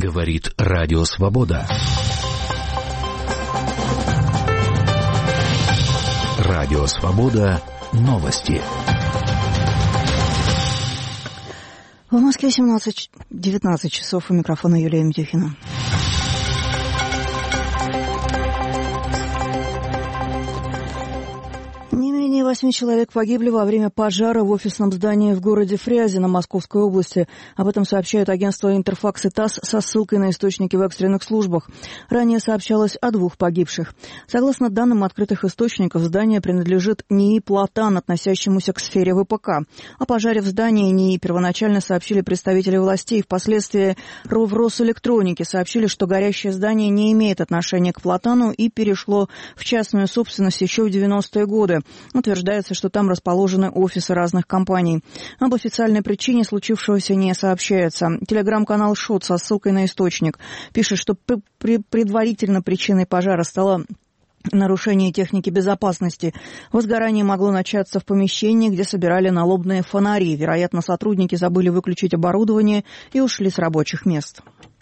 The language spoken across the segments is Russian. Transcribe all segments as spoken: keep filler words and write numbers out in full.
Говорит Радио Свобода. Радио Свобода. Новости. В Москве семнадцать девятнадцать часов. У микрофона Юлия Медюхина. Восемь человек погибли во время пожара в офисном здании в городе Фрязино Московской области. Об этом сообщают агентства «Интерфакс» и ТАСС со ссылкой на источники в экстренных службах. Ранее сообщалось о двух погибших. Согласно данным открытых источников, здание принадлежит НИИ «Платан», относящемуся к сфере ВПК. О пожаре в здании НИИ первоначально сообщили представители властей. Впоследствии в Росэлектронике сообщили, что горящее здание не имеет отношения к «Платану» и перешло в частную собственность еще в девяностые годы. Утверждается, что там расположены офисы разных компаний. Об официальной причине случившегося не сообщается. Телеграм-канал «Шот» со ссылкой на источник пишет, что предварительно причиной пожара стало нарушение техники безопасности. Возгорание могло начаться в помещении, где собирали налобные фонари. Вероятно, сотрудники забыли выключить оборудование и ушли с рабочих мест.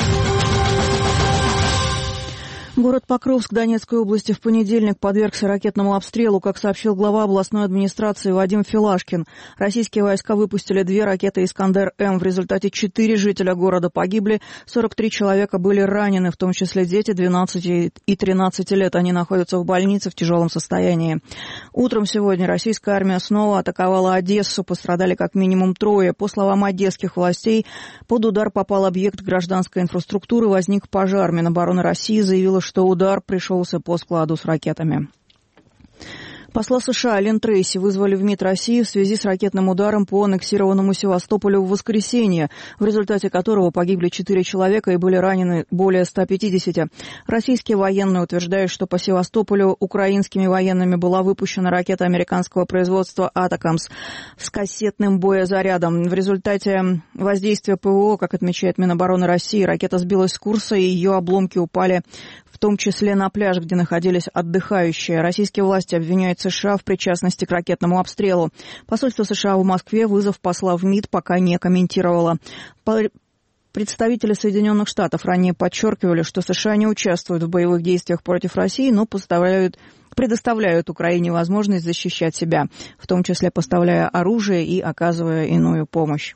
Город Покровск Донецкой области в понедельник подвергся ракетному обстрелу, как сообщил глава областной администрации Вадим Филашкин. Российские войска выпустили две ракеты «Искандер-М». В результате четыре жителя города погибли, сорок три человека были ранены, в том числе дети двенадцати и тринадцати лет. Они находятся в больнице в тяжелом состоянии. Утром сегодня российская армия снова атаковала Одессу. Пострадали как минимум трое. По словам одесских властей, под удар попал объект гражданской инфраструктуры, возник пожар. Минобороны России заявила, что удар пришелся по складу с ракетами. Посла США Лин Трейси вызвали в МИД России в связи с ракетным ударом по аннексированному Севастополю в воскресенье, в результате которого погибли четыре человека и были ранены более ста пятидесяти. Российские военные утверждают, что по Севастополю украинскими военными была выпущена ракета американского производства «Атакамс» с кассетным боезарядом. В результате воздействия ПВО, как отмечает Минобороны России, ракета сбилась с курса и ее обломки упали в том числе на пляж, где находились отдыхающие. Российские власти обвиняют США в причастности к ракетному обстрелу. Посольство США в Москве вызов посла в МИД пока не комментировало. Представители Соединенных Штатов ранее подчеркивали, что США не участвуют в боевых действиях против России, но поставляют, предоставляют Украине возможность защищать себя, в том числе поставляя оружие и оказывая иную помощь.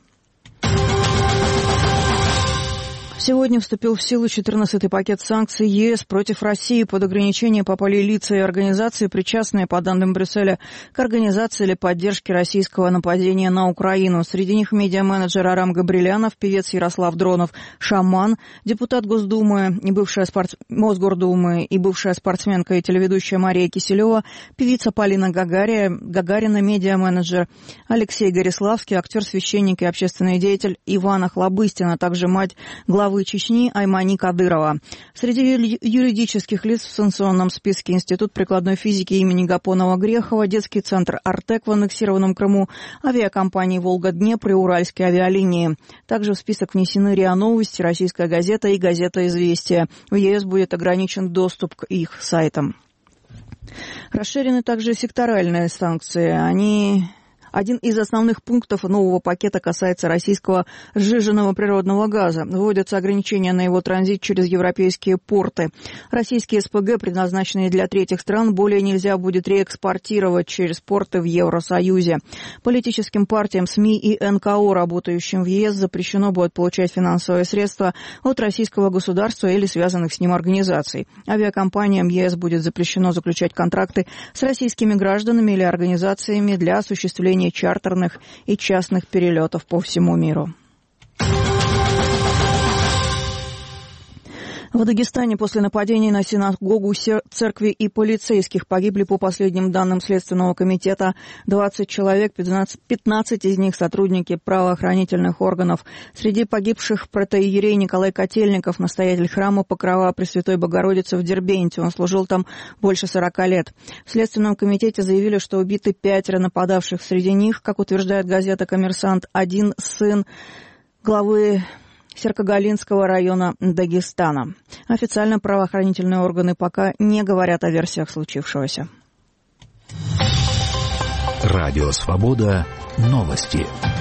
Сегодня вступил в силу четырнадцатый пакет санкций ЕС против России. Под ограничения попали лица и организации, причастные, по данным Брюсселя, к организации или поддержке российского нападения на Украину. Среди них медиа-менеджер Арам Габрилянов, певец Ярослав Дронов, шаман, депутат Госдумы и бывшая спорт... Мосгордумы и бывшая спортсменка и телеведущая Мария Киселева, певица Полина Гагария, Гагарина, медиа-менеджер Алексей Гориславский, актер-священник и общественный деятель Иван Охлобыстин, а также мать главы Чечни Аймани Кадырова. Среди юридических лиц в санкционном списке Институт прикладной физики имени Гапонова-Грехова, детский центр «Артек» в аннексированном Крыму, авиакомпании «Волга-Днепр» и «Уральские авиалинии». Также в список внесены РИА Новости, Российская газета и газета «Известия». В ЕС будет ограничен доступ к их сайтам. Расширены также секторальные санкции. Они... Один из основных пунктов нового пакета касается российского сжиженного природного газа. Вводятся ограничения на его транзит через европейские порты. Российские СПГ, предназначенные для третьих стран, более нельзя будет реэкспортировать через порты в Евросоюзе. Политическим партиям, СМИ и эн ка о, работающим в ЕС, запрещено будет получать финансовые средства от российского государства или связанных с ним организаций. Авиакомпаниям ЕС будет запрещено заключать контракты с российскими гражданами или организациями для осуществления чартерных и частных перелетов по всему миру. В Дагестане после нападений на синагогу, церкви и полицейских погибли, по последним данным Следственного комитета, двадцать человек, пятнадцать из них сотрудники правоохранительных органов. Среди погибших протоиерей Николай Котельников, настоятель храма Покрова Пресвятой Богородицы в Дербенте. Он служил там больше сорока лет. В Следственном комитете заявили, что убиты пятеро нападавших. Среди них, как утверждает газета «Коммерсант», один сын главы Серкогалинского района Дагестана. Официально правоохранительные органы пока не говорят о версиях случившегося. Радио Свобода. Новости.